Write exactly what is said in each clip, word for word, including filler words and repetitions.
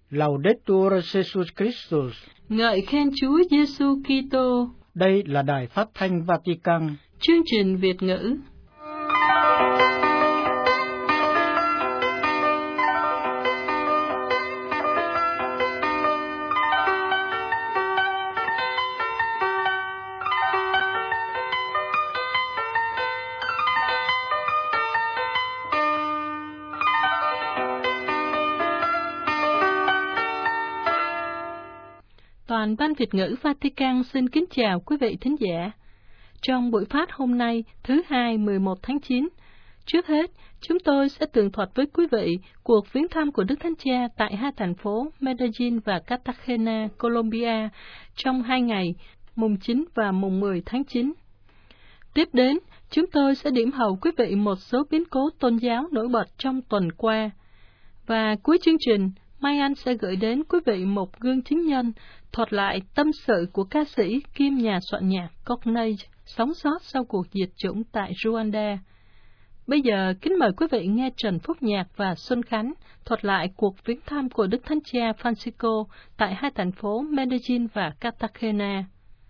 Laudetur Jesus Christus. Ngợi khen Chúa Giêsu Kitô. Đây là đài phát thanh Vatican. Chương trình Việt ngữ. Toàn ban Việt ngữ Vatican xin kính chào quý vị thính giả. Trong buổi phát hôm nay, thứ Hai, mười một tháng chín, trước hết, chúng tôi sẽ tường thuật với quý vị cuộc viếng thăm của Đức Thánh Cha tại hai thành phố Medellin và Cartagena, Colombia, trong hai ngày, mùng chín và mùng mười tháng chín. Tiếp đến, chúng tôi sẽ điểm hầu quý vị một số biến cố tôn giáo nổi bật trong tuần qua. Và cuối chương trình, Mai Anh sẽ gửi đến quý vị một gương chứng nhân thuật lại tâm sự của ca sĩ kiêm nhà soạn nhạc Courtney sống sót sau cuộc diệt chủng tại Rwanda. Bây giờ, kính mời quý vị nghe Trần Phúc Nhạc và Xuân Khánh thuật lại cuộc viếng thăm của Đức Thánh Cha Francisco tại hai thành phố Medellin và Cartagena.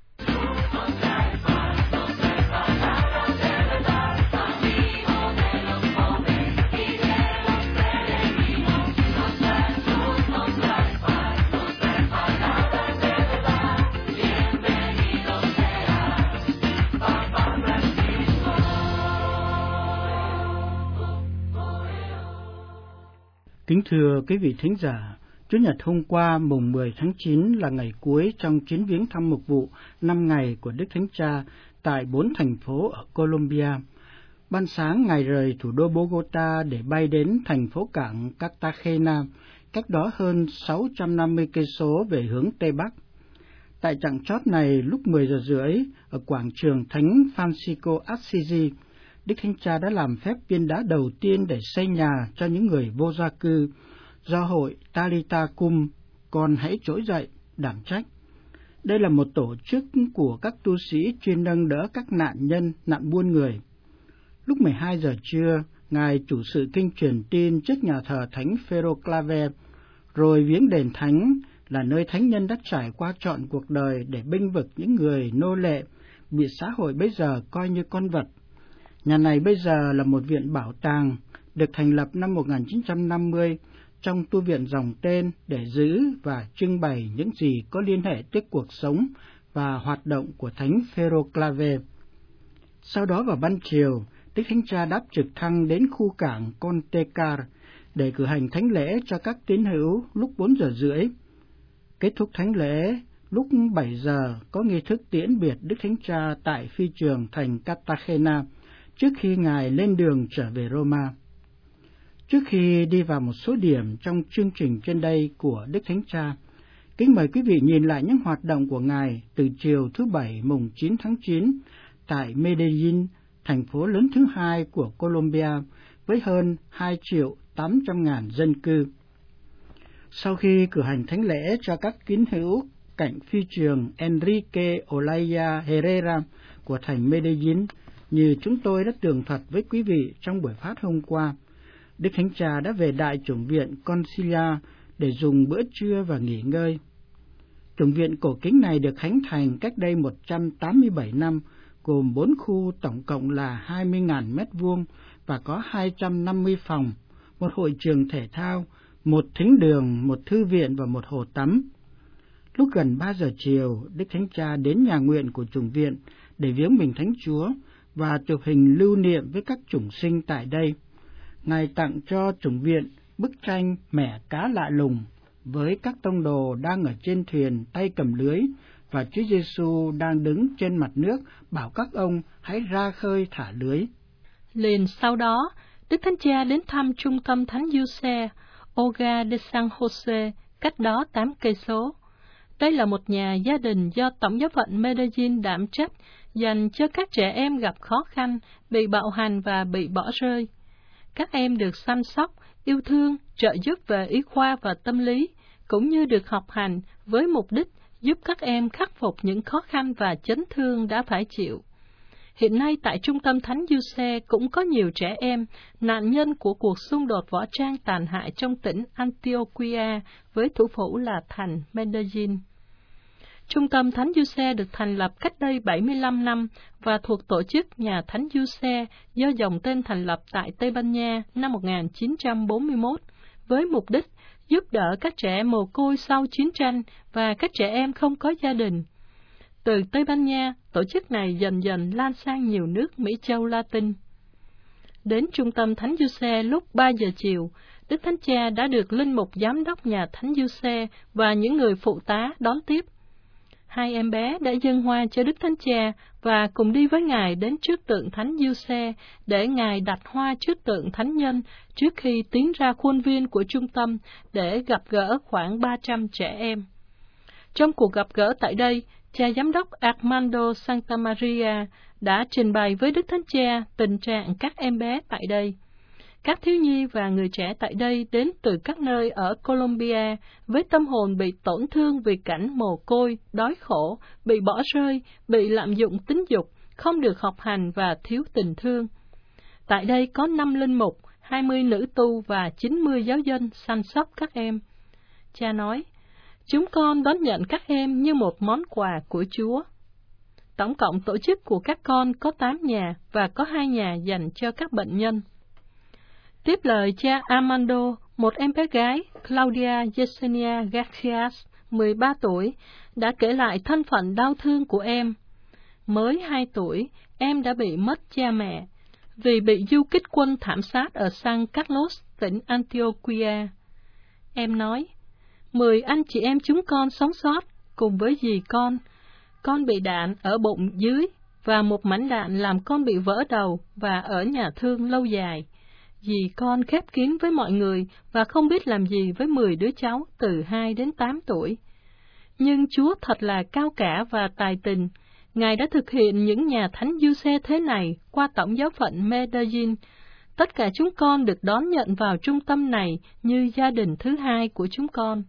Kính thưa quý vị thính giả, Chủ nhật hôm qua mùng mười tháng chín là ngày cuối trong chuyến viếng thăm mục vụ năm ngày của Đức Thánh Cha tại bốn thành phố ở Colombia. Ban sáng Ngài rời thủ đô Bogota để bay đến thành phố cảng Cartagena, cách đó hơn sáu trăm năm mươi cây số về hướng Tây Bắc. Tại chặng chót này, lúc mười giờ rưỡi, ở quảng trường Thánh Francisco Assisi, Đức Thánh Cha đã làm phép viên đá đầu tiên để xây nhà cho những người vô gia cư, do hội Talita Cum, con hãy trỗi dậy, đảm trách. Đây là một tổ chức của các tu sĩ chuyên nâng đỡ các nạn nhân, nạn buôn người. Lúc mười hai giờ trưa, Ngài chủ sự kinh truyền tin trước nhà thờ Thánh Phêrô Claver, rồi viếng đền Thánh là nơi thánh nhân đã trải qua trọn cuộc đời để bênh vực những người nô lệ, bị xã hội bây giờ coi như con vật. Nhà này bây giờ là một viện bảo tàng, được thành lập năm một nghìn chín trăm năm mươi trong tu viện dòng tên để giữ và trưng bày những gì có liên hệ tới cuộc sống và hoạt động của Thánh Phêrô Claver. Sau đó vào ban chiều, Đức Thánh Cha đáp trực thăng đến khu cảng Contecar để cử hành thánh lễ cho các tín hữu lúc bốn giờ rưỡi. Kết thúc thánh lễ, lúc bảy giờ có nghi thức tiễn biệt Đức Thánh Cha tại phi trường thành Cartagena, trước khi Ngài lên đường trở về Roma. Trước khi đi vào một số điểm trong chương trình trên đây của Đức Thánh Cha, kính mời quý vị nhìn lại những hoạt động của Ngài từ chiều thứ Bảy mùng chín tháng chín tại Medellin, thành phố lớn thứ hai của Colombia, với hơn hai triệu tám trăm ngàn dân cư. Sau khi cử hành thánh lễ cho các tín hữu cạnh phi trường Enrique Olaya Herrera của thành Medellin, như chúng tôi đã tường thuật với quý vị trong buổi phát hôm qua, Đức Thánh Cha đã về Đại chủng viện Concilia để dùng bữa trưa và nghỉ ngơi. Chủng viện cổ kính này được khánh thành cách đây một trăm tám mươi bảy năm, gồm bốn khu tổng cộng là hai mươi nghìn mét vuông và có hai trăm năm mươi phòng, một hội trường thể thao, một thính đường, một thư viện và một hồ tắm. Lúc gần ba giờ chiều, Đức Thánh Cha đến nhà nguyện của chủng viện để viếng mình Thánh Chúa và chụp hình lưu niệm với các chủng sinh tại đây. Ngài tặng cho chủng viện bức tranh Mẻ cá lạ lùng với các tông đồ đang ở trên thuyền tay cầm lưới và Chúa Giêsu đang đứng trên mặt nước bảo các ông hãy ra khơi thả lưới. Liền sau đó, Đức Thánh Cha đến thăm trung tâm Thánh Giuse, Hogar de San Jose, cách đó tám cây số. Đây là một nhà gia đình do Tổng giáo phận Medellin đảm trách dành cho các trẻ em gặp khó khăn, bị bạo hành và bị bỏ rơi. Các em được săn sóc, yêu thương, trợ giúp về y khoa và tâm lý, cũng như được học hành với mục đích giúp các em khắc phục những khó khăn và chấn thương đã phải chịu. hiện nay tại Trung tâm Thánh Giuse cũng có nhiều trẻ em, nạn nhân của cuộc xung đột võ trang tàn hại trong tỉnh Antioquia với thủ phủ là thành Medellin. Trung tâm Thánh Giuse được thành lập cách đây bảy mươi lăm năm và thuộc tổ chức Nhà Thánh Giuse do dòng tên thành lập tại Tây Ban Nha năm một nghìn chín trăm bốn mươi mốt, với mục đích giúp đỡ các trẻ mồ côi sau chiến tranh và các trẻ em không có gia đình. Từ Tây Ban Nha, tổ chức này dần dần lan sang nhiều nước Mỹ châu Latin. Đến Trung tâm Thánh Giuse lúc ba giờ chiều, Đức Thánh Cha đã được Linh mục Giám đốc Nhà Thánh Giuse và những người phụ tá đón tiếp. Hai em bé đã dâng hoa cho Đức Thánh Cha và cùng đi với Ngài đến trước tượng Thánh Giuse để Ngài đặt hoa trước tượng Thánh Nhân trước khi tiến ra khuôn viên của trung tâm để gặp gỡ khoảng ba trăm trẻ em. Trong cuộc gặp gỡ tại đây, cha giám đốc Armando Santamaria đã trình bày với Đức Thánh Cha tình trạng các em bé tại đây. Các thiếu nhi và người trẻ tại đây đến từ các nơi ở Colombia với tâm hồn bị tổn thương vì cảnh mồ côi, đói khổ, bị bỏ rơi, bị lạm dụng tính dục, không được học hành và thiếu tình thương. Tại đây có năm linh mục, hai mươi nữ tu và chín mươi giáo dân săn sóc các em. Cha nói, chúng con đón nhận các em như một món quà của Chúa. Tổng cộng tổ chức của các con có tám nhà và có hai nhà dành cho các bệnh nhân. Tiếp lời cha Armando, một em bé gái, Claudia Yesenia Garcias, mười ba tuổi, đã kể lại thân phận đau thương của em. Mới hai tuổi, em đã bị mất cha mẹ, vì bị du kích quân thảm sát ở San Carlos, tỉnh Antioquia. Em nói, mười anh chị em chúng con sống sót, cùng với dì con. Con bị đạn ở bụng dưới, và một mảnh đạn làm con bị vỡ đầu và ở nhà thương lâu dài. Dì con khép kín với mọi người và không biết làm gì với mười đứa cháu từ hai đến tám tuổi. Nhưng Chúa thật là cao cả và tài tình. Ngài đã thực hiện những nhà thánh Giuse thế này qua tổng giáo phận Medellin. Tất cả chúng con được đón nhận vào trung tâm này như gia đình thứ hai của chúng con.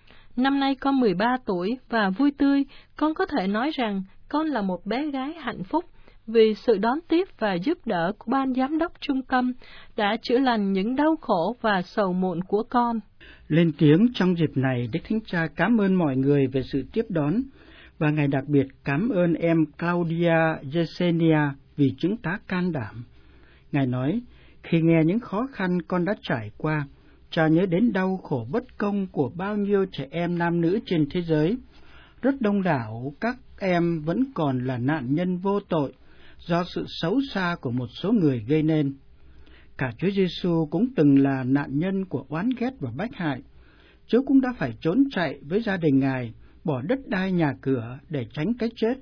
Năm nay con mười ba tuổi và vui tươi, con có thể nói rằng con là một bé gái hạnh phúc vì sự đón tiếp và giúp đỡ của ban giám đốc trung tâm đã chữa lành những đau khổ và sầu muộn của con. Lên tiếng trong dịp này, Đức Thánh Cha cảm ơn mọi người về sự tiếp đón, và Ngài đặc biệt cảm ơn em Claudia Yesenia vì chứng tá can đảm. Ngài nói, khi nghe những khó khăn con đã trải qua, cha nhớ đến đau khổ bất công của bao nhiêu trẻ em nam nữ trên thế giới. Rất đông đảo các em vẫn còn là nạn nhân vô tội do sự xấu xa của một số người gây nên. Cả Chúa Giêsu cũng từng là nạn nhân của oán ghét và bách hại. Chúa cũng đã phải trốn chạy với gia đình Ngài, bỏ đất đai nhà cửa để tránh cái chết.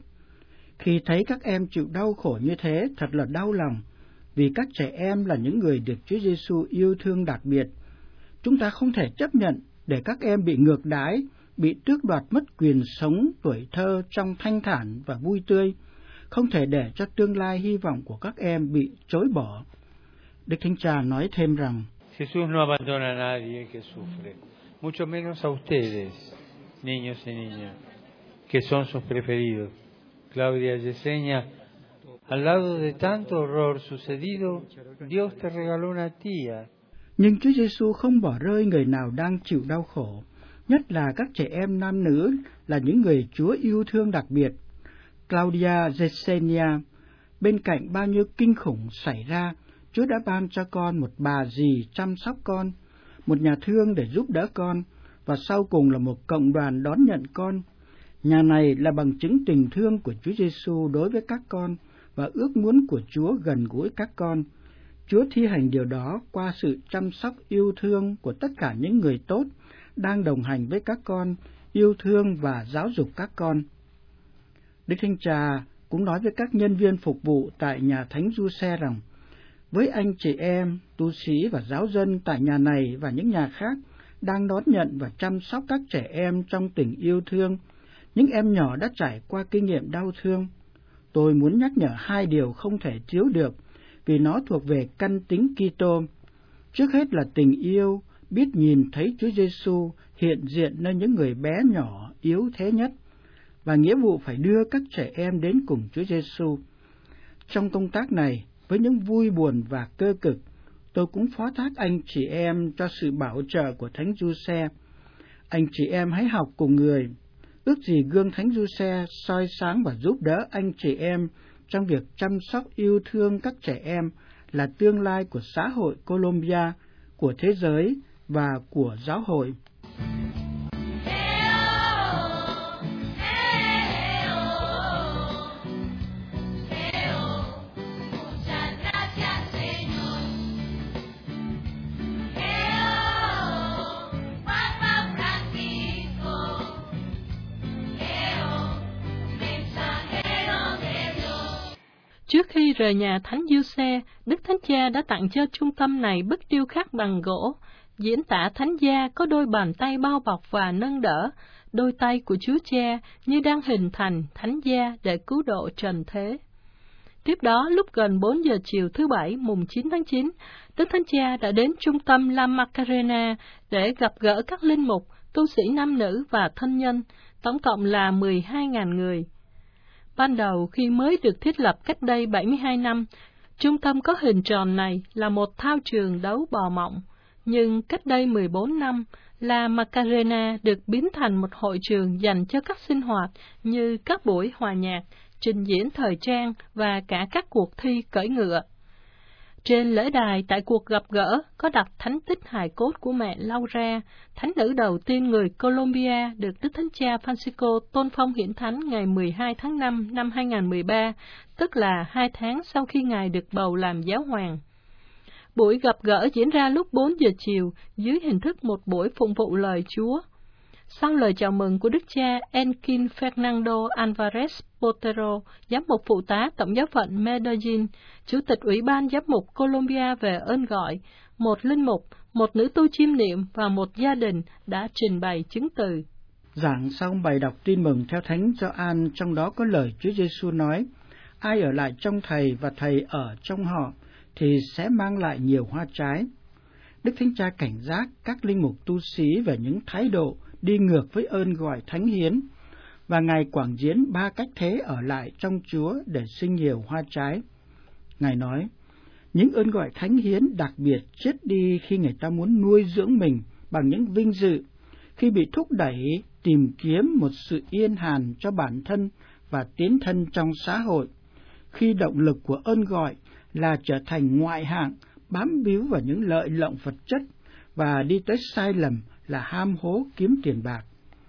Khi thấy các em chịu đau khổ như thế, thật là đau lòng, vì các trẻ em là những người được Chúa Giêsu yêu thương đặc biệt. Chúng ta không thể chấp nhận để các em bị ngược đãi, bị tước đoạt mất quyền sống tuổi thơ trong thanh thản và vui tươi, không thể để cho tương lai hy vọng của các em bị chối bỏ. Đức Thánh Cha nói thêm rằng, Jesús no abandona a nadie que sufre, mucho menos a ustedes, niños y niñas, que son sus preferidos. Claudia Yesenia, al lado de tanto horror sucedido, Dios te regaló una tía. Nhưng Chúa Giêsu không bỏ rơi người nào đang chịu đau khổ, nhất là các trẻ em nam nữ là những người Chúa yêu thương đặc biệt. Claudia Yesenia, bên cạnh bao nhiêu kinh khủng xảy ra, Chúa đã ban cho con một bà dì chăm sóc con, một nhà thương để giúp đỡ con, và sau cùng là một cộng đoàn đón nhận con. Nhà này là bằng chứng tình thương của Chúa Giêsu đối với các con và ước muốn của Chúa gần gũi các con. Chúa thi hành điều đó qua sự chăm sóc yêu thương của tất cả những người tốt đang đồng hành với các con, yêu thương và giáo dục các con. Đức Thánh Cha cũng nói với các nhân viên phục vụ tại nhà Thánh Giuse rằng, với anh chị em, tu sĩ và giáo dân tại nhà này và những nhà khác đang đón nhận và chăm sóc các trẻ em trong tình yêu thương, những em nhỏ đã trải qua kinh nghiệm đau thương. Tôi muốn nhắc nhở hai điều không thể thiếu được, vì nó thuộc về căn tính Kitô. Trước hết là tình yêu, biết nhìn thấy Chúa Giêsu hiện diện nơi những người bé nhỏ, yếu thế nhất, và nghĩa vụ phải đưa các trẻ em đến cùng Chúa Giêsu. Trong công tác này, với những vui buồn và cơ cực, tôi cũng phó thác anh chị em cho sự bảo trợ của Thánh Giuse. Anh chị em hãy học cùng người, ước gì gương Thánh Giuse soi sáng và giúp đỡ anh chị em trong việc chăm sóc yêu thương các trẻ em là tương lai của xã hội Colombia, của thế giới và của giáo hội. Trước khi rời nhà Thánh Giuse, Đức Thánh Cha đã tặng cho trung tâm này bức điêu khắc bằng gỗ, diễn tả Thánh Gia có đôi bàn tay bao bọc và nâng đỡ, đôi tay của Chúa Cha như đang hình thành Thánh Gia để cứu độ trần thế. Tiếp đó, lúc gần bốn giờ chiều thứ Bảy, mùng chín tháng chín, Đức Thánh Cha đã đến trung tâm La Macarena để gặp gỡ các linh mục, tu sĩ nam nữ và thân nhân, tổng cộng là mười hai nghìn người. Ban đầu khi mới được thiết lập cách đây bảy mươi hai năm, trung tâm có hình tròn này là một thao trường đấu bò mộng, nhưng cách đây mười bốn năm, La Macarena được biến thành một hội trường dành cho các sinh hoạt như các buổi hòa nhạc, trình diễn thời trang và cả các cuộc thi cưỡi ngựa. Trên lễ đài tại cuộc gặp gỡ có đặt thánh tích hài cốt của mẹ Laura, thánh nữ đầu tiên người Colombia được Đức Thánh Cha Francisco tôn phong hiển thánh ngày mười hai tháng năm năm hai nghìn không trăm mười ba, tức là hai tháng sau khi Ngài được bầu làm giáo hoàng. Buổi gặp gỡ diễn ra lúc bốn giờ chiều dưới hình thức một buổi phụng vụ lời Chúa. Sau lời chào mừng của Đức cha Enkin Fernando Alvarez Botero, giám mục phụ tá Tổng giáo phận Medellin, Chủ tịch Ủy ban Giám mục Colombia về ơn gọi, một linh mục, một nữ tu chiêm niệm và một gia đình đã trình bày chứng từ. Giảng xong bài đọc tin mừng theo Thánh Gioan, trong đó có lời Chúa Giêsu nói: ai ở lại trong Thầy và Thầy ở trong họ thì sẽ mang lại nhiều hoa trái. Đức Thánh Cha cảnh giác các linh mục tu sĩ về những thái độ đi ngược với ơn gọi thánh hiến, và Ngài quảng diễn ba cách thế ở lại trong Chúa để sinh nhiều hoa trái. Ngài nói, những ơn gọi thánh hiến đặc biệt chết đi khi người ta muốn nuôi dưỡng mình bằng những vinh dự, khi bị thúc đẩy tìm kiếm một sự yên hàn cho bản thân và tiến thân trong xã hội, khi động lực của ơn gọi là trở thành ngoại hạng, bám víu vào những lợi lộc vật chất và đi tới sai lầm là ham hố kiếm tiền bạc.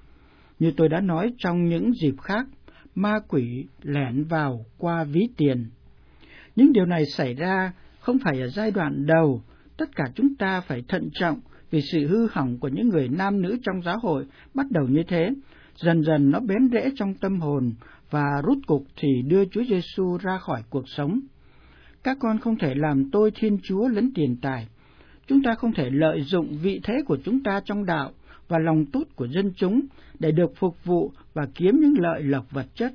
Như tôi đã nói trong những dịp khác, ma quỷ lẻn vào qua ví tiền. Những điều này xảy ra không phải ở giai đoạn đầu, tất cả chúng ta phải thận trọng vì sự hư hỏng của những người nam nữ trong giáo hội bắt đầu như thế, dần dần nó bén rễ trong tâm hồn và rút cục thì đưa Chúa Giêsu ra khỏi cuộc sống. Các con không thể làm tôi Thiên Chúa lẫn tiền tài. Chúng ta không thể lợi dụng vị thế của chúng ta trong đạo và lòng tốt của dân chúng để được phục vụ và kiếm những lợi lộc vật chất.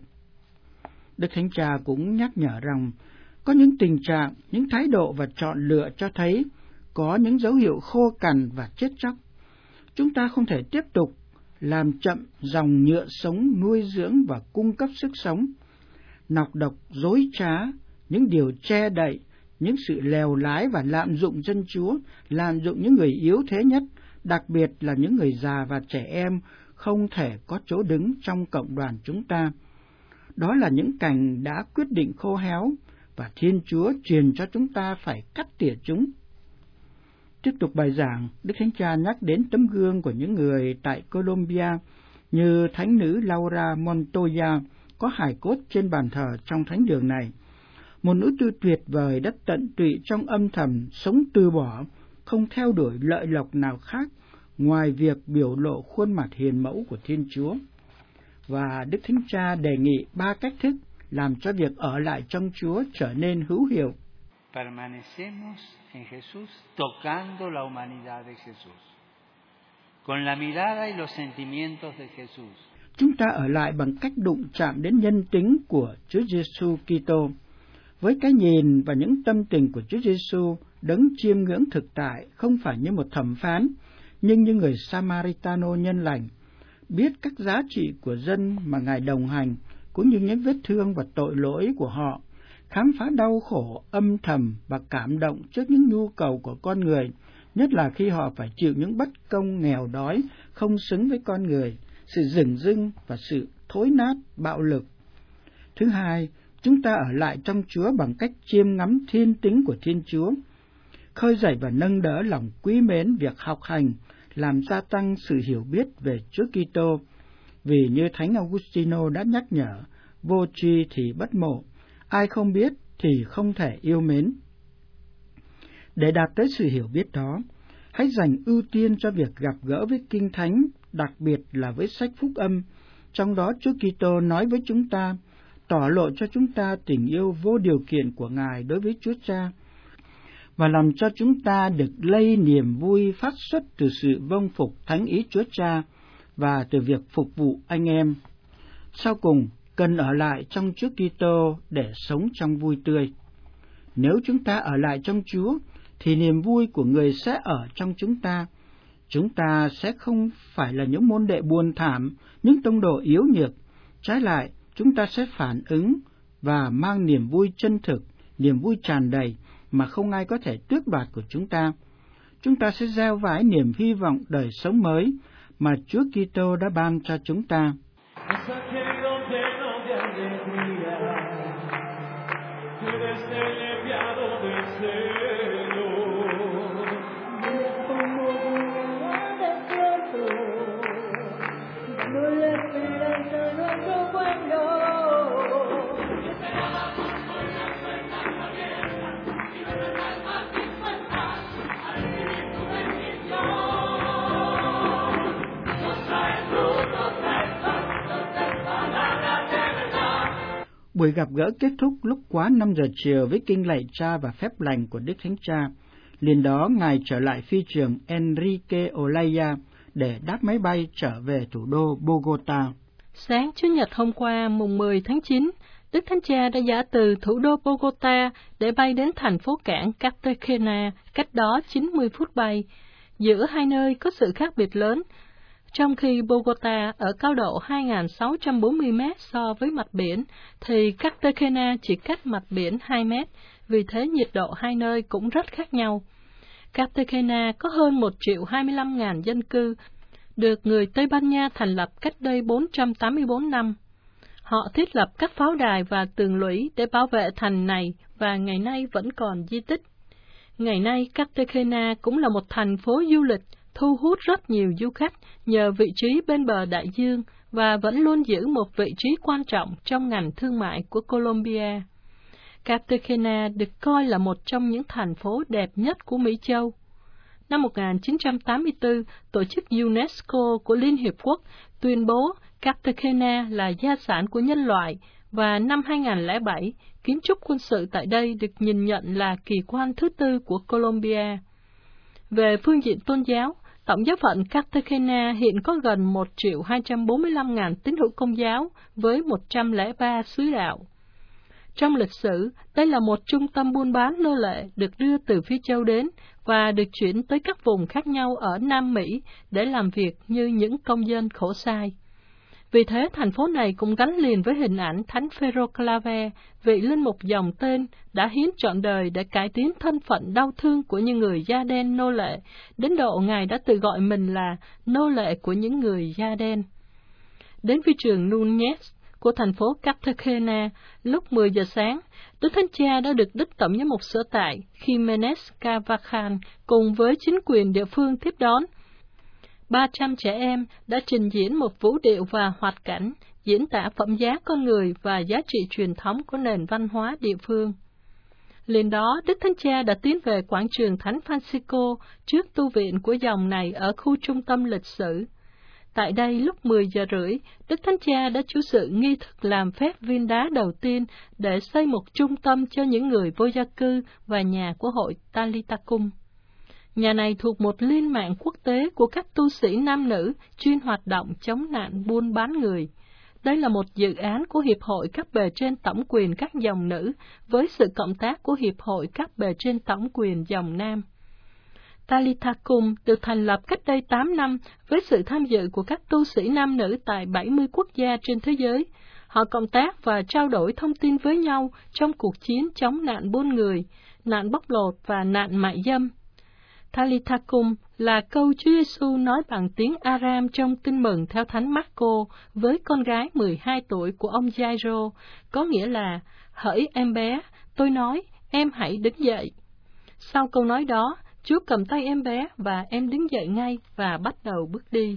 Đức Thánh Cha cũng nhắc nhở rằng có những tình trạng, những thái độ và chọn lựa cho thấy có những dấu hiệu khô cằn và chết chóc. Chúng ta không thể tiếp tục làm chậm dòng nhựa sống nuôi dưỡng và cung cấp sức sống. Nọc độc, dối trá, những điều che đậy, những sự lèo lái và lạm dụng dân Chúa, lạm dụng những người yếu thế nhất, đặc biệt là những người già và trẻ em, không thể có chỗ đứng trong cộng đoàn chúng ta. Đó là những cành đã quyết định khô héo, và Thiên Chúa truyền cho chúng ta phải cắt tỉa chúng. Tiếp tục bài giảng, Đức Thánh Cha nhắc đến tấm gương của những người tại Colombia như thánh nữ Laura Montoya có hài cốt trên bàn thờ trong thánh đường này. Một nữ tu tuyệt vời đã tận tụy trong âm thầm, sống từ bỏ, không theo đuổi lợi lộc nào khác ngoài việc biểu lộ khuôn mặt hiền mẫu của Thiên Chúa. Và Đức Thánh Cha đề nghị ba cách thức làm cho việc ở lại trong Chúa trở nên hữu hiệu. Permanecemos en Jesús tocando la humanidad de Jesús, con la mirada y los sentimientos de Jesús. Chúng ta ở lại bằng cách đụng chạm đến nhân tính của Chúa Giêsu Kitô, với cái nhìn và những tâm tình của Chúa Giêsu, đấng chiêm ngưỡng thực tại, không phải như một thẩm phán, nhưng như người Samaritano nhân lành, biết các giá trị của dân mà Ngài đồng hành, cũng như những vết thương và tội lỗi của họ, khám phá đau khổ, âm thầm và cảm động trước những nhu cầu của con người, nhất là khi họ phải chịu những bất công nghèo đói không xứng với con người, sự dửng dưng và sự thối nát, bạo lực. Thứ hai, chúng ta ở lại trong Chúa bằng cách chiêm ngắm thiên tính của Thiên Chúa, khơi dậy và nâng đỡ lòng quý mến việc học hành, làm gia tăng sự hiểu biết về Chúa Kitô. Vì như Thánh Augustino đã nhắc nhở, vô tri thì bất mộ, ai không biết thì không thể yêu mến. Để đạt tới sự hiểu biết đó, hãy dành ưu tiên cho việc gặp gỡ với Kinh Thánh, đặc biệt là với sách Phúc Âm. Trong đó Chúa Kitô nói với chúng ta, tỏ lộ cho chúng ta tình yêu vô điều kiện của Ngài đối với Chúa Cha, và làm cho chúng ta được lây niềm vui phát xuất từ sự vâng phục thánh ý Chúa Cha và từ việc phục vụ anh em. Sau cùng, cần ở lại trong Chúa Kitô để sống trong vui tươi. Nếu chúng ta ở lại trong Chúa, thì niềm vui của người sẽ ở trong chúng ta. Chúng ta sẽ không phải là những môn đệ buồn thảm, những tông đồ yếu nhược. Trái lại, chúng ta sẽ phản ứng và mang niềm vui chân thực, niềm vui tràn đầy mà không ai có thể tước đoạt của chúng ta. Chúng ta sẽ gieo vãi niềm hy vọng đời sống mới mà Chúa Kitô đã ban cho chúng ta. Buổi gặp gỡ kết thúc lúc quá năm giờ chiều với kinh lạy Cha và phép lành của Đức Thánh Cha. Liền đó, Ngài trở lại phi trường Enrique Olaya để đáp máy bay trở về thủ đô Bogota. Sáng Chủ nhật hôm qua, mùng mười tháng chín, Đức Thánh Cha đã giã từ thủ đô Bogota để bay đến thành phố cảng Cartagena, cách đó chín mươi phút bay. Giữa hai nơi có sự khác biệt lớn. Trong khi Bogota ở cao độ hai nghìn sáu trăm bốn mươi mét so với mặt biển, thì Cartagena chỉ cách mặt biển hai mét, vì thế nhiệt độ hai nơi cũng rất khác nhau. Cartagena có hơn một triệu hai mươi lăm nghìn dân cư, được người Tây Ban Nha thành lập cách đây bốn trăm tám mươi tư năm. Họ thiết lập các pháo đài và tường lũy để bảo vệ thành này và ngày nay vẫn còn di tích. Ngày nay, Cartagena cũng là một thành phố du lịch, thu hút rất nhiều du khách nhờ vị trí bên bờ đại dương và vẫn luôn giữ một vị trí quan trọng trong ngành thương mại của Colombia. Cartagena được coi là một trong những thành phố đẹp nhất của Mỹ Châu. Năm một nghìn chín trăm tám mươi tư, Tổ chức UNESCO của Liên Hiệp Quốc tuyên bố Cartagena là gia sản của nhân loại, và năm hai nghìn lẻ bảy, kiến trúc quân sự tại đây được nhìn nhận là kỳ quan thứ tư của Colombia. Về phương diện tôn giáo, tổng giáo phận Cartagena hiện có gần một triệu hai trăm bốn mươi lăm nghìn tín hữu Công giáo với một trăm lẻ ba xứ đạo. Trong lịch sử, đây là một trung tâm buôn bán nô lệ được đưa từ Phi Châu đến và được chuyển tới các vùng khác nhau ở Nam Mỹ để làm việc như những công dân khổ sai. Vì thế, thành phố này cũng gắn liền với hình ảnh Thánh Phêrô Claver, vị linh mục dòng tên đã hiến trọn đời để cải tiến thân phận đau thương của những người da đen nô lệ, đến độ Ngài đã tự gọi mình là nô lệ của những người da đen. Đến phi trường Núñez của thành phố Cartagena lúc mười giờ sáng, Đức Thánh Cha đã được Đức Tổng giám mục sở tại Jiménez Carvajal cùng với chính quyền địa phương tiếp đón. ba trăm trẻ em đã trình diễn một vũ điệu và hoạt cảnh, diễn tả phẩm giá con người và giá trị truyền thống của nền văn hóa địa phương. Liền đó, Đức Thánh Cha đã tiến về quảng trường Thánh Francisco trước tu viện của dòng này ở khu trung tâm lịch sử. Tại đây, lúc mười giờ rưỡi, Đức Thánh Cha đã chủ sự nghi thức làm phép viên đá đầu tiên để xây một trung tâm cho những người vô gia cư và nhà của hội Talitacum. Nhà này thuộc một liên mạng quốc tế của các tu sĩ nam nữ chuyên hoạt động chống nạn buôn bán người. Đây là một dự án của Hiệp hội các bề trên tổng quyền các dòng nữ với sự cộng tác của Hiệp hội các bề trên tổng quyền dòng nam. Talitacum được thành lập cách đây tám năm với sự tham dự của các tu sĩ nam nữ tại bảy mươi quốc gia trên thế giới. Họ cộng tác và trao đổi thông tin với nhau trong cuộc chiến chống nạn buôn người, nạn bóc lột và nạn mại dâm. Talitha Kum là câu Chúa Giêsu nói bằng tiếng Aram trong Tin mừng theo Thánh Marco với con gái mười hai tuổi của ông Giai-rô, có nghĩa là: hỡi em bé, tôi nói, em hãy đứng dậy. Sau câu nói đó, Chúa cầm tay em bé và em đứng dậy ngay và bắt đầu bước đi.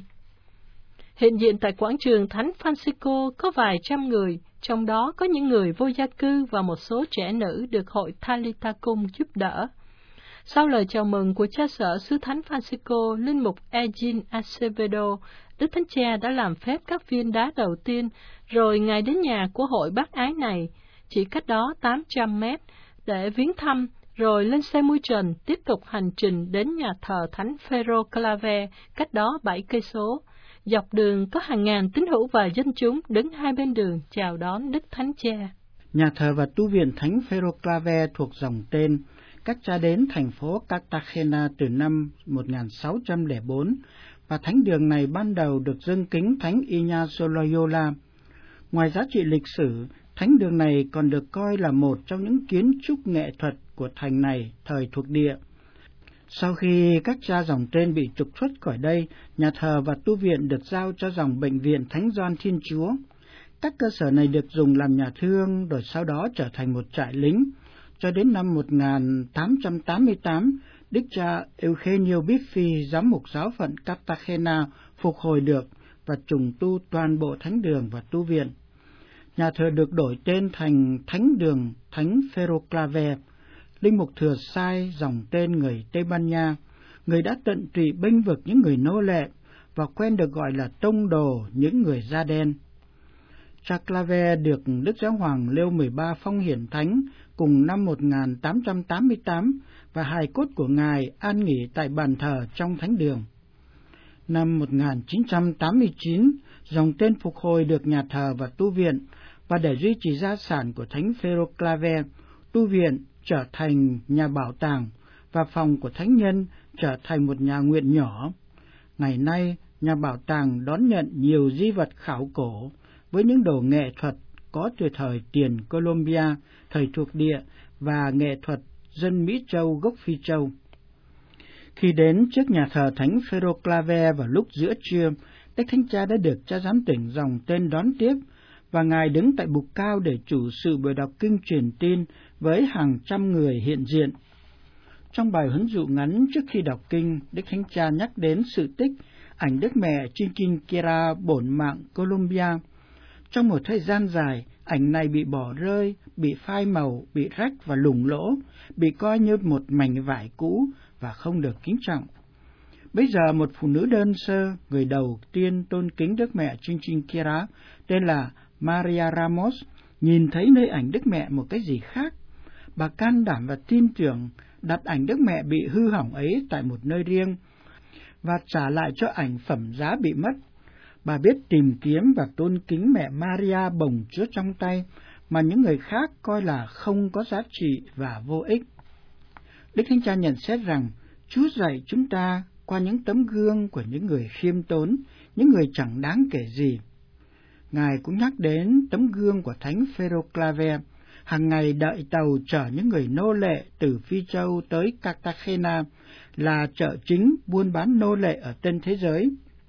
Hiện diện tại quảng trường Thánh Francisco có vài trăm người, trong đó có những người vô gia cư và một số trẻ nữ được hội Talitha Kum giúp đỡ. Sau lời chào mừng của cha sở xứ Thánh Francisco, linh mục Eugene Acevedo, Đức Thánh Cha đã làm phép các viên đá đầu tiên, rồi Ngài đến nhà của hội bác ái này, chỉ cách đó tám trăm mét, để viếng thăm, rồi lên xe mui trần tiếp tục hành trình đến nhà thờ Thánh Phêrô Claver, cách đó bảy cây số. Dọc đường có hàng ngàn tín hữu và dân chúng đứng hai bên đường chào đón Đức Thánh Cha. Nhà thờ và tu viện Thánh Phêrô Claver thuộc dòng tên các cha đến thành phố Cartagena từ năm một nghìn sáu trăm lẻ bốn, và thánh đường này ban đầu được dâng kính Thánh Ignacio Loyola. Ngoài giá trị lịch sử, thánh đường này còn được coi là một trong những kiến trúc nghệ thuật của thành này thời thuộc địa. Sau khi các cha dòng tên bị trục xuất khỏi đây, nhà thờ và tu viện được giao cho dòng bệnh viện Thánh Gioan Thiên Chúa. Các cơ sở này được dùng làm nhà thương, rồi sau đó trở thành một trại lính. Cho đến năm một nghìn tám trăm tám mươi tám, Đức cha Eugenio Biffi, giám mục giáo phận Cartagena, phục hồi được và trùng tu toàn bộ thánh đường và tu viện. Nhà thờ được đổi tên thành Thánh đường Thánh Phêrô Claver. Linh mục thừa sai dòng tên người Tây Ban Nha, người đã tận tụy bênh vực những người nô lệ và quen được gọi là tông đồ những người da đen. Cha Claver được Đức Giáo hoàng Leo mười ba phong hiển thánh cùng năm một nghìn tám trăm tám mươi tám, và hài cốt của Ngài an nghỉ tại bàn thờ trong thánh đường. Năm một nghìn chín trăm tám mươi chín, dòng tên phục hồi được nhà thờ và tu viện, và để duy trì gia sản của Thánh Phêrô Claver, tu viện trở thành nhà bảo tàng và phòng của thánh nhân trở thành một nhà nguyện nhỏ. Ngày nay, nhà bảo tàng đón nhận nhiều di vật khảo cổ với những đồ nghệ thuật có từ thời tiền Colombia, thời thuộc địa và nghệ thuật dân Mỹ Châu gốc Phi Châu. Khi đến trước nhà thờ Thánh Phêrô Claver vào lúc giữa trưa, Đức Thánh Cha đã được cha giám tỉnh dòng tên đón tiếp, và Ngài đứng tại bục cao để chủ sự buổi đọc kinh truyền tin với hàng trăm người hiện diện. Trong bài huấn dụ ngắn trước khi đọc kinh, Đức Thánh Cha nhắc đến sự tích ảnh Đức Mẹ Chinquinquera bổn mạng Colombia. Trong một thời gian dài, ảnh này bị bỏ rơi, bị phai màu, bị rách và lủng lỗ, bị coi như một mảnh vải cũ và không được kính trọng. Bây giờ một phụ nữ đơn sơ, người đầu tiên tôn kính Đức Mẹ Chinquinquera, tên là Maria Ramos, nhìn thấy nơi ảnh Đức Mẹ một cái gì khác. Bà can đảm và tin tưởng đặt ảnh Đức Mẹ bị hư hỏng ấy tại một nơi riêng và trả lại cho ảnh phẩm giá bị mất. Bà biết tìm kiếm và tôn kính mẹ Maria bồng chứa trong tay mà những người khác coi là không có giá trị và vô ích. Đức Thánh Cha nhận xét rằng Chúa dạy chúng ta qua những tấm gương của những người khiêm tốn, những người chẳng đáng kể gì. Ngài cũng nhắc đến tấm gương của Thánh Phêrô Claver, hàng ngày đợi tàu chở những người nô lệ từ Phi Châu tới Cartagena, là chợ chính buôn bán nô lệ ở Tân Thế Giới.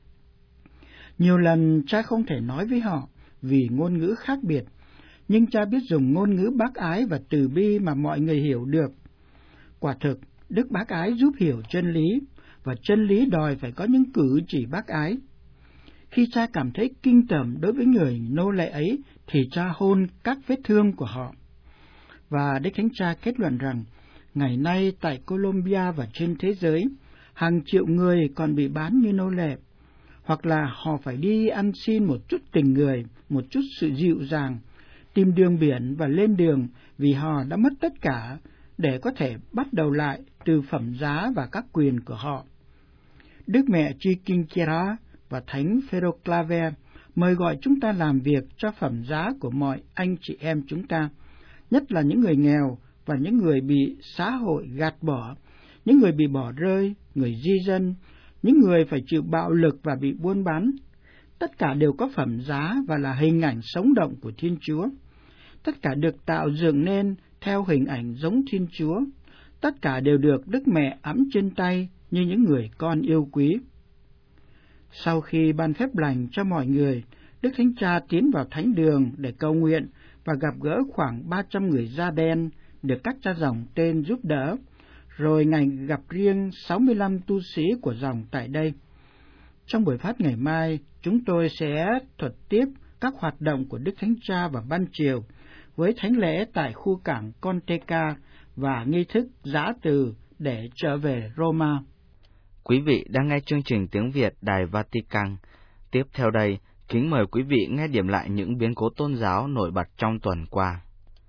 Nhiều lần cha không thể nói với họ vì ngôn ngữ khác biệt, nhưng cha biết dùng ngôn ngữ bác ái và từ bi mà mọi người hiểu được. Quả thực, Đức bác ái giúp hiểu chân lý, và chân lý đòi phải có những cử chỉ bác ái. Khi cha cảm thấy kinh tởm đối với người nô lệ ấy, thì cha hôn các vết thương của họ. Và Đức Thánh Cha kết luận rằng, ngày nay tại Colombia và trên thế giới, hàng triệu người còn bị bán như nô lệ, hoặc là họ phải đi ăn xin một chút tình người, một chút sự dịu dàng, tìm đường biển và lên đường vì họ đã mất tất cả để có thể bắt đầu lại từ phẩm giá và các quyền của họ. Đức Mẹ Chinquinquera và Thánh Phêrô Claver mời gọi chúng ta làm việc cho phẩm giá của mọi anh chị em chúng ta, nhất là những người nghèo và những người bị xã hội gạt bỏ, những người bị bỏ rơi, người di dân, những người phải chịu bạo lực và bị buôn bán. Tất cả đều có phẩm giá và là hình ảnh sống động của Thiên Chúa. Tất cả được tạo dựng nên theo hình ảnh giống Thiên Chúa. Tất cả đều được Đức Mẹ ẵm trên tay như những người con yêu quý. Sau khi ban phép lành cho mọi người, Đức Thánh Cha tiến vào thánh đường để cầu nguyện và gặp gỡ khoảng ba trăm người da đen được các cha dòng tên giúp đỡ, rồi Ngài gặp riêng sáu mươi lăm tu sĩ của dòng tại đây. Trong buổi phát ngày mai, chúng tôi sẽ thuật tiếp các hoạt động của Đức Thánh Cha vào ban chiều với thánh lễ tại khu cảng Conteca và nghi thức giã từ để trở về Roma. Quý vị đang nghe chương trình tiếng Việt Đài Vatican. Tiếp theo đây, kính mời quý vị nghe điểm lại những biến cố tôn giáo nổi bật trong tuần qua.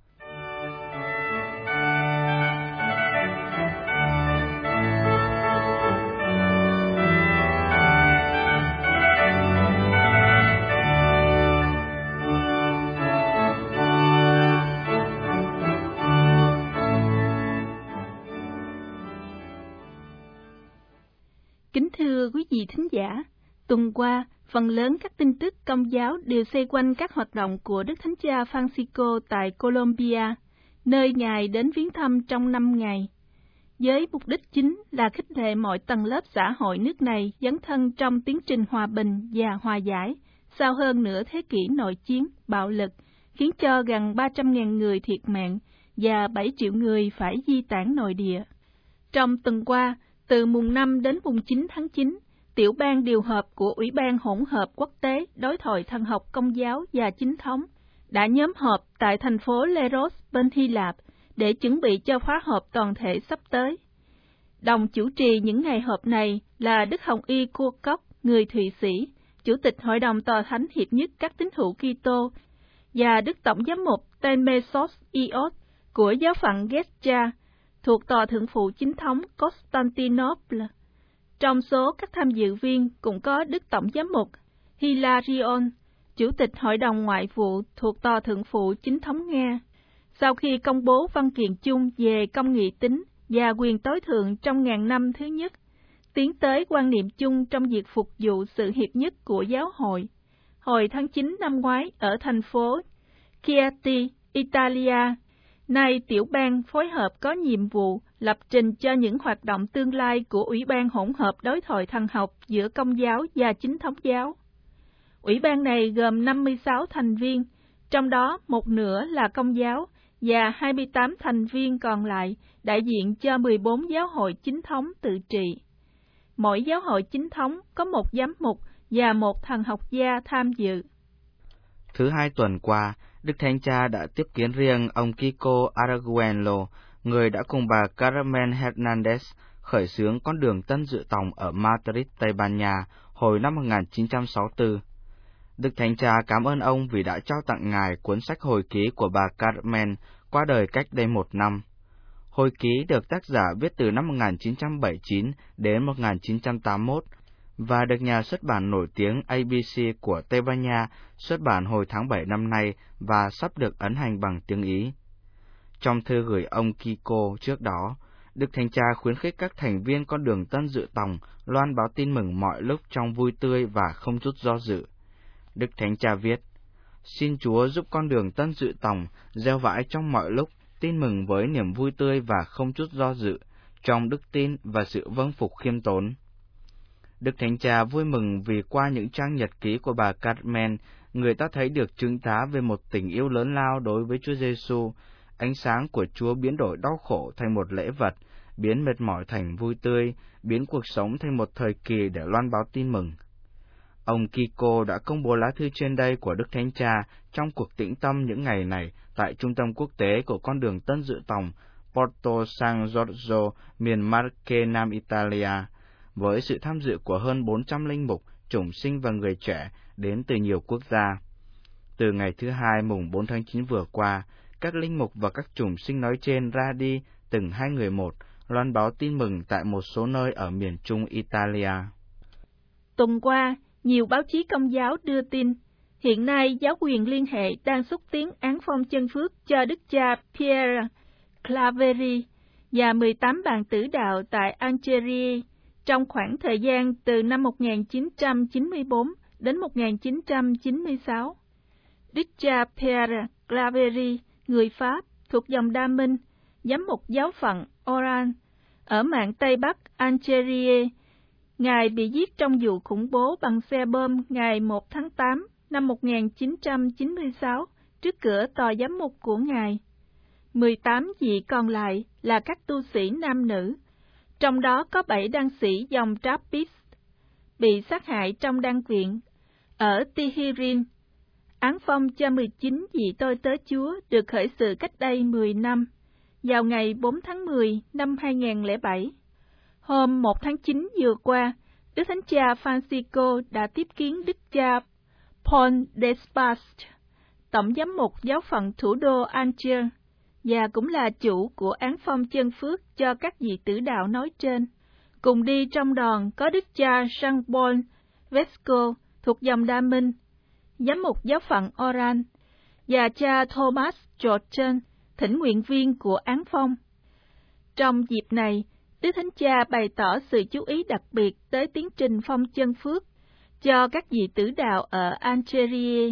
Kính thưa quý vị thính giả, tuần qua, phần lớn các tin tức Công giáo đều xoay quanh các hoạt động của Đức Thánh Cha Francisco tại Colombia, nơi Ngài đến viếng thăm trong năm ngày, với mục đích chính là khích lệ mọi tầng lớp xã hội nước này dấn thân trong tiến trình hòa bình và hòa giải, sau hơn nửa thế kỷ nội chiến, bạo lực, khiến cho gần ba trăm nghìn người thiệt mạng và bảy triệu người phải di tản nội địa. Trong tuần qua, từ mùng năm đến mùng chín tháng chín, tiểu ban điều hợp của Ủy ban hỗn hợp quốc tế đối thoại thần học Công giáo và chính thống đã nhóm họp tại thành phố Leros bên Hy Lạp để chuẩn bị cho khóa họp toàn thể sắp tới. Đồng chủ trì những ngày họp này là Đức Hồng Y Kurkop, người Thụy Sĩ, Chủ tịch Hội đồng Tòa Thánh Hiệp nhất các tín hữu Kitô, và Đức Tổng giám mục Temesos Ios của giáo phận Gestra, thuộc Tòa Thượng phụ Chính thống Constantinople. Trong số các tham dự viên cũng có Đức Tổng giám mục Hilarion, Chủ tịch Hội đồng Ngoại vụ thuộc Tòa Thượng phụ Chính thống Nga. Sau khi công bố văn kiện chung về công nghị tính và quyền tối thượng trong ngàn năm thứ nhất, tiến tới quan niệm chung trong việc phục vụ sự hiệp nhất của giáo hội, hồi tháng chín năm ngoái ở thành phố Chieti, Italia, nay tiểu ban phối hợp có nhiệm vụ lập trình cho những hoạt động tương lai của Ủy ban hỗn hợp đối thoại thần học giữa Công giáo và Chính thống giáo. Ủy ban này gồm năm mươi sáu thành viên, trong đó một nửa là Công giáo và hai mươi tám thành viên còn lại đại diện cho mười bốn giáo hội chính thống tự trị. Mỗi giáo hội chính thống có một giám mục và một thần học gia tham dự. Thứ hai tuần qua, Đức Thánh Cha đã tiếp kiến riêng ông Kiko Arguello, người đã cùng bà Carmen Hernandez khởi xướng con đường Tân Dự Tòng ở Madrid, Tây Ban Nha hồi năm một nghìn chín trăm sáu mươi tư. Đức Thánh Cha cảm ơn ông vì đã trao tặng Ngài cuốn sách hồi ký của bà Carmen qua đời cách đây một năm. Hồi ký được tác giả viết từ năm một nghìn chín trăm bảy mươi chín đến một nghìn chín trăm tám mươi mốt và được nhà xuất bản nổi tiếng a bê xê của Tây Ban Nha xuất bản hồi tháng bảy năm nay và sắp được ấn hành bằng tiếng Ý. Trong thư gửi ông Kiko trước đó, Đức Thánh Cha khuyến khích các thành viên con đường Tân Dự Tòng loan báo tin mừng mọi lúc trong vui tươi và không chút do dự. Đức Thánh Cha viết: Xin Chúa giúp con đường Tân Dự Tòng gieo vãi trong mọi lúc tin mừng với niềm vui tươi và không chút do dự, trong đức tin và sự vâng phục khiêm tốn. Đức Thánh Cha vui mừng vì qua những trang nhật ký của bà Carmen, người ta thấy được chứng tá về một tình yêu lớn lao đối với Chúa Giêsu. Ánh sáng của Chúa biến đổi đau khổ thành một lễ vật, biến mệt mỏi thành vui tươi, biến cuộc sống thành một thời kỳ để loan báo tin mừng. Ông Kiko đã công bố lá thư trên đây của Đức Thánh Cha trong cuộc tĩnh tâm những ngày này tại Trung tâm Quốc tế của con đường Tân Dự Tòng, Porto San Giorgio, miền Marche, Nam Italia, với sự tham dự của hơn bốn trăm linh mục, chủng sinh và người trẻ đến từ nhiều quốc gia. Từ ngày thứ Hai mùng bốn tháng chín vừa qua, các linh mục và các chủng sinh nói trên ra đi từng hai người một, loan báo tin mừng tại một số nơi ở miền Trung Italia. Tuần qua, nhiều báo chí Công giáo đưa tin, hiện nay giáo quyền liên hệ đang xúc tiến án phong chân phước cho Đức cha Pierre Claveri và mười tám bạn tử đạo tại Algeria trong khoảng thời gian từ năm một nghìn chín trăm chín mươi tư đến một nghìn chín trăm chín mươi sáu. Đức cha Pierre Claverie, người Pháp, thuộc dòng Đa Minh, giám mục giáo phận Oran, ở mạn Tây Bắc Algeria. Ngài bị giết trong vụ khủng bố bằng xe bom ngày một tháng tám năm một nghìn chín trăm chín mươi sáu trước cửa tòa giám mục của Ngài. mười tám vị còn lại là các tu sĩ nam nữ, trong đó có bảy đan sĩ dòng Trappist, bị sát hại trong đan viện ở Tihirin. Án phong cho mười chín vị tôi tớ Chúa được khởi sự cách đây mười năm, vào ngày bốn tháng mười năm hai nghìn không trăm lẻ bảy. Hôm một tháng chín vừa qua, Đức Thánh Cha Francisco đã tiếp kiến Đức cha Paul Despache, tổng giám mục giáo phận thủ đô Alger, và cũng là chủ của án phong chân phước cho các vị tử đạo nói trên. Cùng đi trong đoàn có Đức cha Jean-Paul Vesco thuộc dòng Đa Minh, giám mục giáo phận Oran, và cha Thomas Jordan, thỉnh nguyện viên của án phong. Trong dịp này, Đức Thánh Cha bày tỏ sự chú ý đặc biệt tới tiến trình phong chân phước cho các vị tử đạo ở Algeria.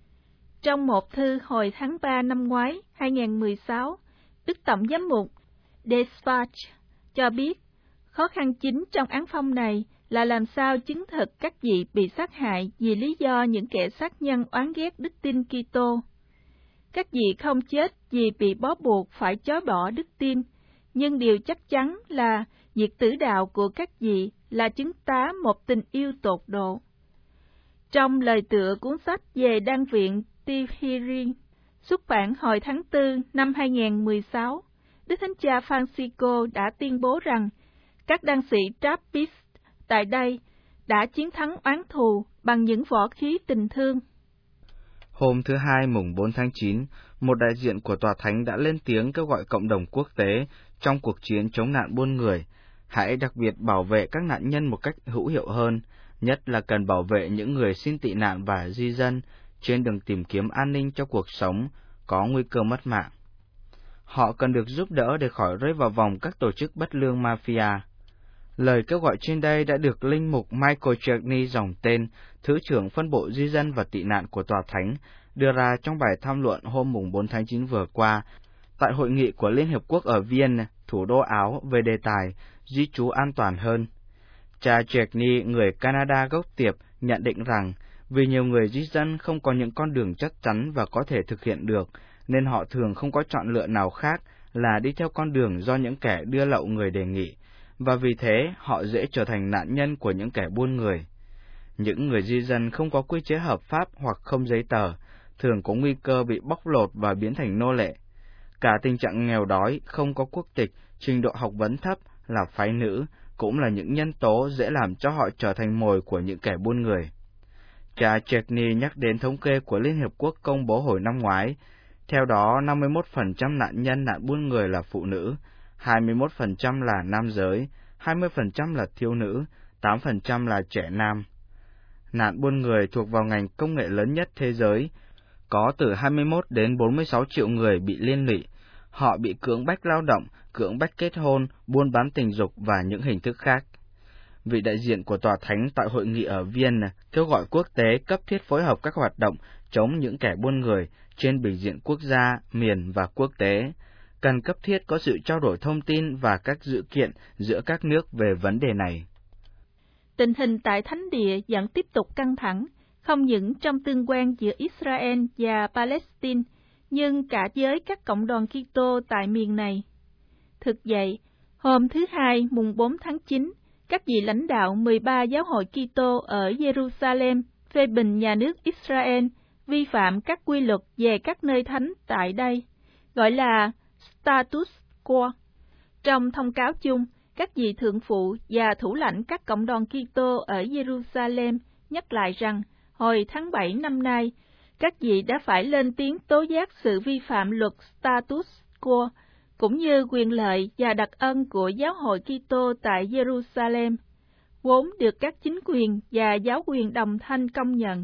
Trong một thư hồi tháng ba năm ngoái hai nghìn không trăm mười sáu, Đức Tổng giám mục Despache cho biết khó khăn chính trong án phong này là làm sao chứng thực các vị bị sát hại vì lý do những kẻ sát nhân oán ghét đức tin Kitô. Các vị không chết vì bị bó buộc phải chối bỏ đức tin, nhưng điều chắc chắn là việc tử đạo của các vị là chứng tá một tình yêu tột độ. Trong lời tựa cuốn sách về đan viện Tihirin, xuất bản hồi tháng tư năm hai nghìn không trăm mười sáu, Đức Thánh Cha Francisco đã tuyên bố rằng các đan sĩ Trappist tại đây đã chiến thắng oán thù bằng những võ khí tình thương. Hôm thứ Hai mùng bốn tháng chín, một đại diện của Tòa Thánh đã lên tiếng kêu gọi cộng đồng quốc tế trong cuộc chiến chống nạn buôn người, hãy đặc biệt bảo vệ các nạn nhân một cách hữu hiệu hơn, nhất là cần bảo vệ những người xin tị nạn và di dân trên đường tìm kiếm an ninh cho cuộc sống, có nguy cơ mất mạng. Họ cần được giúp đỡ để khỏi rơi vào vòng các tổ chức bất lương mafia. Lời kêu gọi trên đây đã được Linh mục Michael Cherney dòng tên, Thứ trưởng phân bộ di dân và tị nạn của Tòa Thánh, đưa ra trong bài tham luận hôm mùng bốn tháng chín vừa qua, tại hội nghị của Liên Hiệp Quốc ở Vienna, thủ đô Áo, về đề tài di trú an toàn hơn. Cha Cherney, người Canada gốc Tiệp, nhận định rằng vì nhiều người di dân không có những con đường chắc chắn và có thể thực hiện được, nên họ thường không có chọn lựa nào khác là đi theo con đường do những kẻ đưa lậu người đề nghị, và vì thế họ dễ trở thành nạn nhân của những kẻ buôn người. Những người di dân không có quy chế hợp pháp hoặc không giấy tờ, thường có nguy cơ bị bóc lột và biến thành nô lệ. Cả tình trạng nghèo đói, không có quốc tịch, trình độ học vấn thấp, là phái nữ, cũng là những nhân tố dễ làm cho họ trở thành mồi của những kẻ buôn người. Cha Cherney nhắc đến thống kê của Liên Hiệp Quốc công bố hồi năm ngoái. Theo đó, năm mươi mốt phần trăm nạn nhân nạn buôn người là phụ nữ, hai mươi mốt phần trăm là nam giới, hai mươi phần trăm là thiếu nữ, tám phần trăm là trẻ nam. Nạn buôn người thuộc vào ngành công nghệ lớn nhất thế giới, có từ hai mươi mốt đến bốn mươi sáu triệu người bị liên lụy. Họ bị cưỡng bách lao động, cưỡng bách kết hôn, buôn bán tình dục và những hình thức khác. Vị đại diện của Tòa Thánh tại hội nghị ở Vienna kêu gọi quốc tế cấp thiết phối hợp các hoạt động chống những kẻ buôn người trên bình diện quốc gia, miền và quốc tế. Cần cấp thiết có sự trao đổi thông tin và các dữ kiện giữa các nước về vấn đề này. Tình hình tại Thánh Địa vẫn tiếp tục căng thẳng, không những trong tương quan giữa Israel và Palestine, nhưng cả với các cộng đoàn Kitô tại miền này. Thực vậy, hôm thứ Hai mùng bốn tháng chín, các vị lãnh đạo mười ba giáo hội Kitô ở Jerusalem phê bình nhà nước Israel vi phạm các quy luật về các nơi thánh tại đây, gọi là status quo. Trong thông cáo chung, các vị thượng phụ và thủ lãnh các cộng đoàn Kitô ở Jerusalem nhắc lại rằng hồi tháng bảy năm nay, các vị đã phải lên tiếng tố giác sự vi phạm luật status quo, cũng như quyền lợi và đặc ân của giáo hội Kitô tại Jerusalem, vốn được các chính quyền và giáo quyền đồng thanh công nhận.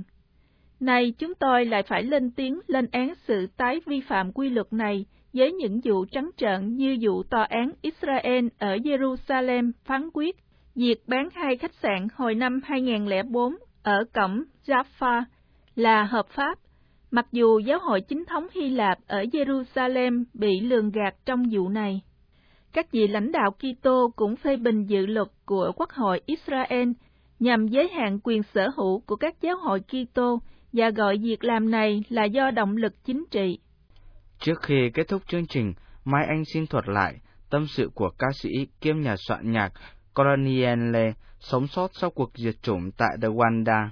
Nay chúng tôi lại phải lên tiếng lên án sự tái vi phạm quy luật này với những vụ trắng trợn như vụ tòa án Israel ở Jerusalem phán quyết việc bán hai khách sạn hồi năm hai nghìn không trăm lẻ bốn ở cổng Jaffa là hợp pháp, mặc dù giáo hội chính thống Hy Lạp ở Jerusalem bị lường gạt trong vụ này. Các vị lãnh đạo Kitô cũng phê bình dự luật của Quốc hội Israel nhằm giới hạn quyền sở hữu của các giáo hội Kitô và gọi việc làm này là do động lực chính trị. Trước khi kết thúc chương trình, Mai Anh xin thuật lại tâm sự của ca sĩ kiêm nhà soạn nhạc Cornelius sống sót sau cuộc diệt chủng tại Rwanda.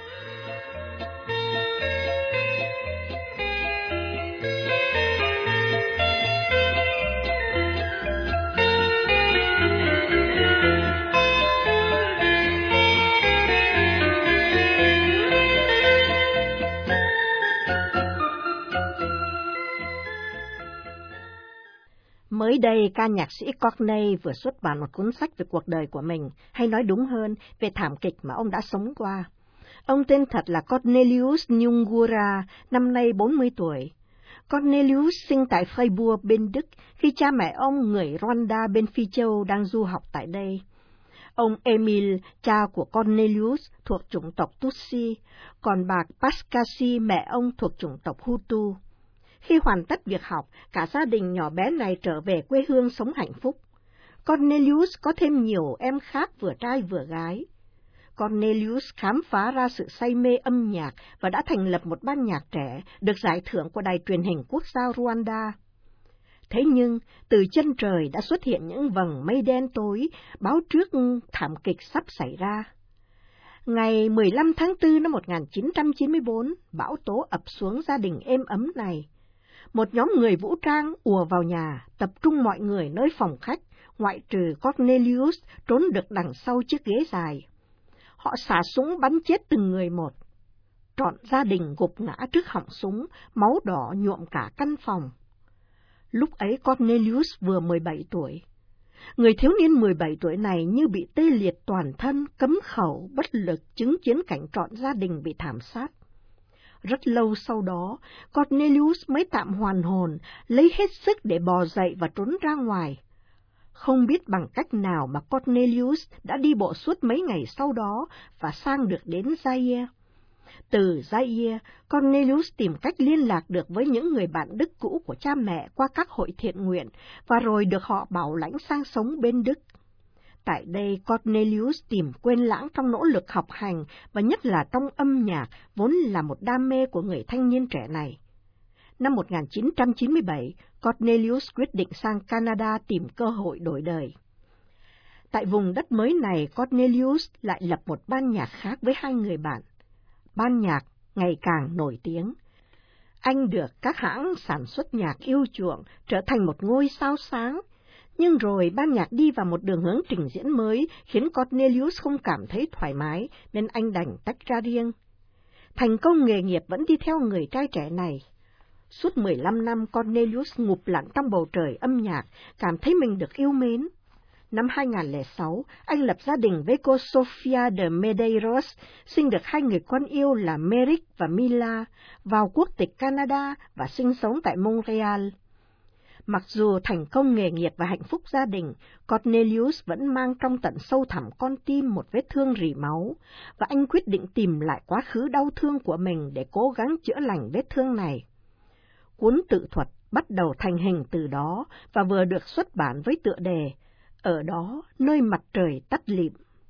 Mới đây, ca nhạc sĩ Courtney vừa xuất bản một cuốn sách về cuộc đời của mình, hay nói đúng hơn, về thảm kịch mà ông đã sống qua. Ông tên thật là Cornelius Nyungura, năm nay bốn mươi tuổi. Cornelius sinh tại Freiburg bên Đức, khi cha mẹ ông người Rwanda bên Phi Châu đang du học tại đây. Ông Emil, cha của Cornelius, thuộc chủng tộc Tutsi, còn bà Pascasi, mẹ ông, thuộc chủng tộc Hutu. Khi hoàn tất việc học, cả gia đình nhỏ bé này trở về quê hương sống hạnh phúc. Cornelius có thêm nhiều em khác vừa trai vừa gái. Cornelius khám phá ra sự say mê âm nhạc và đã thành lập một ban nhạc trẻ được giải thưởng của Đài truyền hình quốc gia Rwanda. Thế nhưng, từ chân trời đã xuất hiện những vầng mây đen tối, báo trước thảm kịch sắp xảy ra. Ngày mười lăm tháng tư năm một nghìn chín trăm chín mươi bốn, bão tố ập xuống gia đình êm ấm này. Một nhóm người vũ trang ùa vào nhà, tập trung mọi người nơi phòng khách, ngoại trừ Cornelius trốn được đằng sau chiếc ghế dài. Họ xả súng bắn chết từng người một. Trọn gia đình gục ngã trước họng súng, máu đỏ nhuộm cả căn phòng. Lúc ấy Cornelius vừa mười bảy tuổi. Người thiếu niên mười bảy tuổi này như bị tê liệt toàn thân, cấm khẩu, bất lực chứng kiến cảnh trọn gia đình bị thảm sát. Rất lâu sau đó, Cornelius mới tạm hoàn hồn, lấy hết sức để bò dậy và trốn ra ngoài. Không biết bằng cách nào mà Cornelius đã đi bộ suốt mấy ngày sau đó và sang được đến Zaire. Từ Zaire, Cornelius tìm cách liên lạc được với những người bạn Đức cũ của cha mẹ qua các hội thiện nguyện và rồi được họ bảo lãnh sang sống bên Đức. Tại đây, Cornelius tìm quên lãng trong nỗ lực học hành và nhất là trong âm nhạc, vốn là một đam mê của người thanh niên trẻ này. Năm một nghìn chín trăm chín mươi bảy, Cornelius quyết định sang Canada tìm cơ hội đổi đời. Tại vùng đất mới này, Cornelius lại lập một ban nhạc khác với hai người bạn. Ban nhạc ngày càng nổi tiếng. Anh được các hãng sản xuất nhạc yêu chuộng, trở thành một ngôi sao sáng. Nhưng rồi ban nhạc đi vào một đường hướng trình diễn mới khiến Cornelius không cảm thấy thoải mái nên anh đành tách ra riêng. Thành công nghề nghiệp vẫn đi theo người trai trẻ này. Suốt mười lăm năm Cornelius ngụp lặn trong bầu trời âm nhạc, cảm thấy mình được yêu mến. Năm hai nghìn lẻ sáu, anh lập gia đình với cô Sofia de Medeiros, sinh được hai người con yêu là Merrick và Mila, vào quốc tịch Canada và sinh sống tại Montreal. Mặc dù thành công nghề nghiệp và hạnh phúc gia đình, Cornelius vẫn mang trong tận sâu thẳm con tim một vết thương rỉ máu, và anh quyết định tìm lại quá khứ đau thương của mình để cố gắng chữa lành vết thương này. Cuốn tự thuật bắt đầu thành hình từ đó và vừa được xuất bản với tựa đề Ở đó, nơi mặt trời tắt lịm.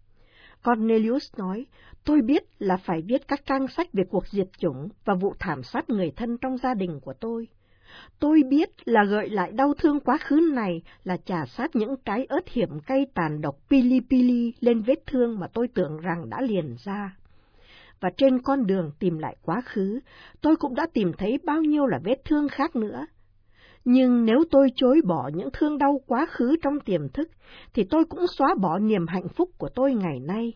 Cornelius nói, tôi biết là phải viết các trang sách về cuộc diệt chủng và vụ thảm sát người thân trong gia đình của tôi. Tôi biết là gợi lại đau thương quá khứ này là chà sát những trái ớt hiểm cay tàn độc pili pili lên vết thương mà tôi tưởng rằng đã liền ra. Và trên con đường tìm lại quá khứ, tôi cũng đã tìm thấy bao nhiêu là vết thương khác nữa. Nhưng nếu tôi chối bỏ những thương đau quá khứ trong tiềm thức, thì tôi cũng xóa bỏ niềm hạnh phúc của tôi ngày nay.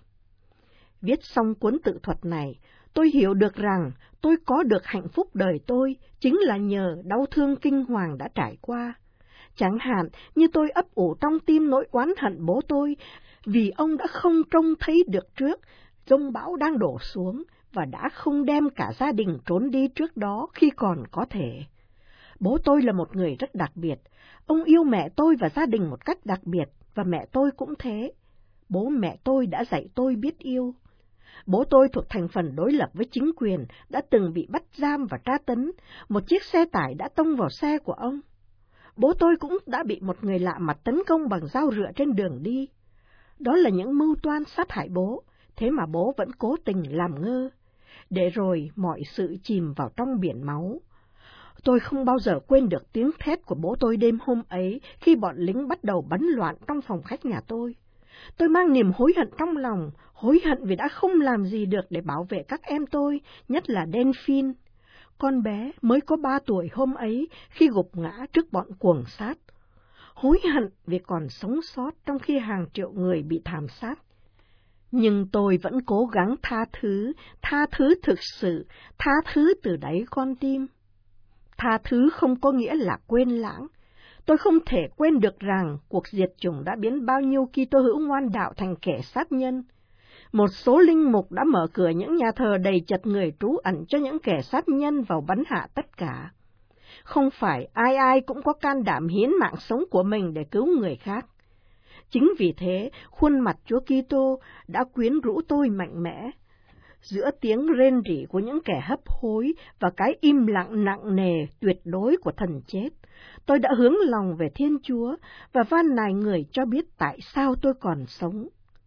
Viết xong cuốn tự thuật này, tôi hiểu được rằng tôi có được hạnh phúc đời tôi chính là nhờ đau thương kinh hoàng đã trải qua. Chẳng hạn như tôi ấp ủ trong tim nỗi oán hận bố tôi vì ông đã không trông thấy được trước giông bão đang đổ xuống và đã không đem cả gia đình trốn đi trước đó khi còn có thể. Bố tôi là một người rất đặc biệt, ông yêu mẹ tôi và gia đình một cách đặc biệt và mẹ tôi cũng thế. Bố mẹ tôi đã dạy tôi biết yêu. Bố tôi thuộc thành phần đối lập với chính quyền, đã từng bị bắt giam và tra tấn, một chiếc xe tải đã tông vào xe của ông. Bố tôi cũng đã bị một người lạ mặt tấn công bằng dao rựa trên đường đi. Đó là những mưu toan sát hại bố, thế mà bố vẫn cố tình làm ngơ, để rồi mọi sự chìm vào trong biển máu. Tôi không bao giờ quên được tiếng thét của bố tôi đêm hôm ấy khi bọn lính bắt đầu bắn loạn trong phòng khách nhà tôi. Tôi mang niềm hối hận trong lòng, hối hận vì đã không làm gì được để bảo vệ các em tôi, nhất là Delphine. Con bé mới có ba tuổi hôm ấy khi gục ngã trước bọn cuồng sát. Hối hận vì còn sống sót trong khi hàng triệu người bị thảm sát. Nhưng tôi vẫn cố gắng tha thứ, tha thứ thực sự, tha thứ từ đáy con tim. Tha thứ không có nghĩa là quên lãng. Tôi không thể quên được rằng cuộc diệt chủng đã biến bao nhiêu Kitô hữu ngoan đạo thành kẻ sát nhân. Một số linh mục đã mở cửa những nhà thờ đầy chật người trú ẩn cho những kẻ sát nhân vào bắn hạ tất cả. Không phải ai ai cũng có can đảm hiến mạng sống của mình để cứu người khác. Chính vì thế, khuôn mặt Chúa Kitô đã quyến rũ tôi mạnh mẽ. Giữa tiếng rên rỉ của những kẻ hấp hối và cái im lặng nặng nề tuyệt đối của thần chết, tôi đã hướng lòng về Thiên Chúa và van nài người cho biết tại sao tôi còn sống.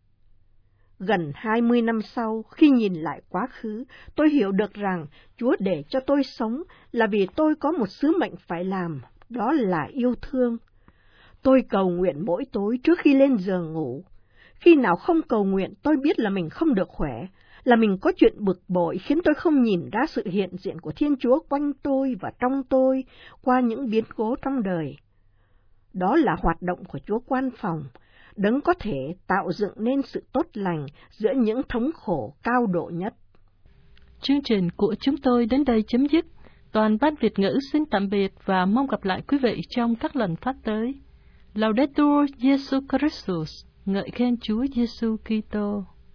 Gần hai mươi năm sau, khi nhìn lại quá khứ, tôi hiểu được rằng Chúa để cho tôi sống là vì tôi có một sứ mệnh phải làm, đó là yêu thương. Tôi cầu nguyện mỗi tối trước khi lên giường ngủ. Khi nào không cầu nguyện, tôi biết là mình không được khỏe, là mình có chuyện bực bội khiến tôi không nhìn ra sự hiện diện của Thiên Chúa quanh tôi và trong tôi qua những biến cố trong đời. Đó là hoạt động của Chúa Quan Phòng, Đấng có thể tạo dựng nên sự tốt lành giữa những thống khổ cao độ nhất. Chương trình của chúng tôi đến đây chấm dứt. Toàn ban Việt ngữ xin tạm biệt và mong gặp lại quý vị trong các lần phát tới. Laudetur Jesus Christus, ngợi khen Chúa Giêsu Kitô.